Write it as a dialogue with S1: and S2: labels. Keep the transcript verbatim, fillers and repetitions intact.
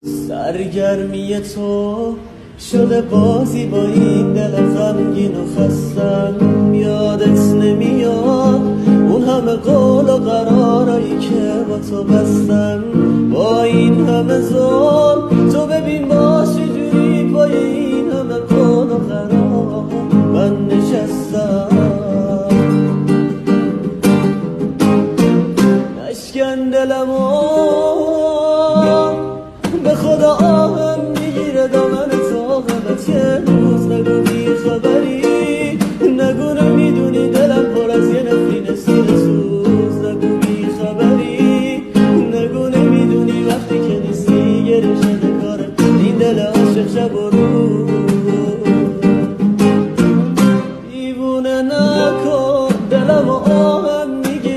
S1: سرگرمی تو شده بازی با این دل غمگین و خستم. یادت نمیاد اون همه قول و قرارایی که با تو بستم. با این همه ظلم تو ببین با چجوری پای این همه قول و قرار من نشستم. نشکن دلمو به خدا